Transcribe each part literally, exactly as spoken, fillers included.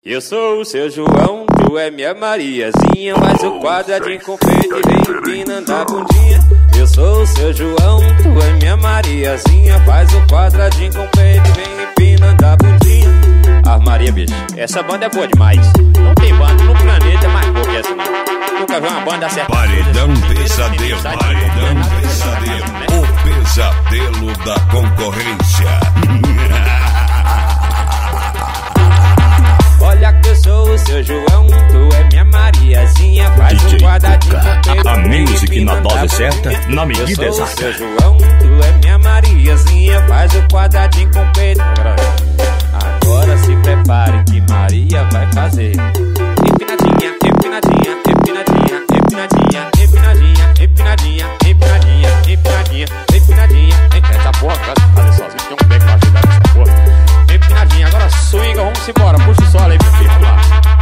Eu sou o seu João, tu é minha Mariazinha. Faz o quadradinho com peito e vem empinando a bundinha. Eu sou o seu João, tu é minha Mariazinha. Faz o quadradinho com peito e vem empinando a bundinha. Ah, Maria, bicho, essa banda é boa demais. Não tem banda no planeta mais boa que essa, não. Nunca vi uma banda acertar. Paredão Pesadelo, Paredão Pesadelo, o pesadelo da concorrência. Olha que eu sou o seu João, tu é minha Mariazinha. Faz D J um quadradinho com peito. A music na dose certa, na medida exata. Eu sou o exata. seu João, tu é minha Mariazinha. Faz o quadradinho com peito. Agora se prepare que Maria vai fazer empinadinha, empinadinha, empinadinha, empinadinha, empinadinha, empinadinha, empinadinha, empinadinha, empinadinha. Essa porra, cara, fazer sozinho, tem um pé pra ajudar nessa porra. Empinadinha, agora swinga, vamos embora, puxa o solo aí, meu filho, vamos lá.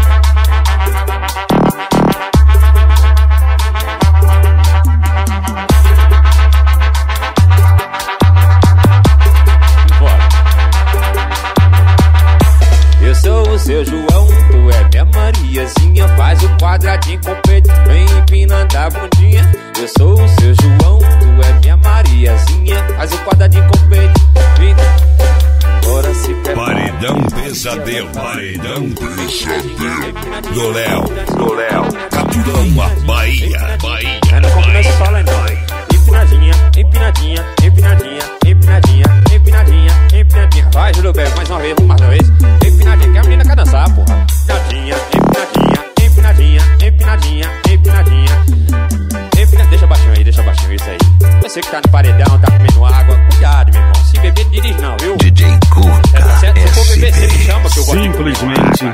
Eu sou o seu João, tu é minha Mariazinha. Faz o quadradinho com o peito, vem empinando a bundinha. Eu sou o seu João, tu é minha Mariazinha. Faz o quadradinho com o peito, vem. Agora se prepara. Paredão Pesadelo, Paredão Pesadelo. Do Léo, do Léo, Capitão Bahia, Bahia, Não começa só lá em nós. Empinadinha, empinadinha, empinadinha, empinadinha, empinadinha, empinadinha. Vai, Júlio Belo, mais uma vez, vamos mais uma vez. Empinadinha, que a menina quer dançar, porra. Empinadinha, empinadinha, empinadinha, empinadinha, empinadinha. Empinadinha, deixa baixinho aí, deixa baixinho isso aí. Você que tá no paredão, tá comendo água, cuidado, meu irmão. Se beber, não dirige não, viu? D J Cuca, É certo, se for beber, você me chama que eu gosto. Simplesmente.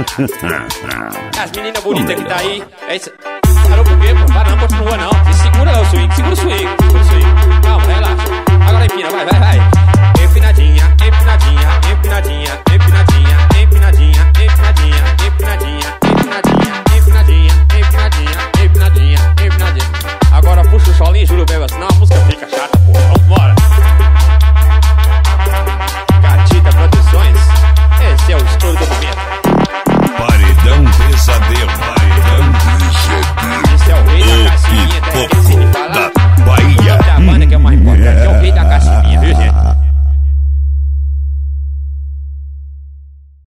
As meninas bonitas que tá aí, é isso. Parou por quê, pô? Para não, continua não. Se segura o swing, segura o swing, segura o swing. Calma, relaxa. Agora empina, vai, vai, vai. Empinadinha, empinadinha, empinadinha, empinadinha, empinadinha, empinadinha, empinadinha, empinadinha, empinadinha, empinadinha, empinadinha, empinadinha. Agora puxa o solinho, Júlio Belo, senão a música fica chata.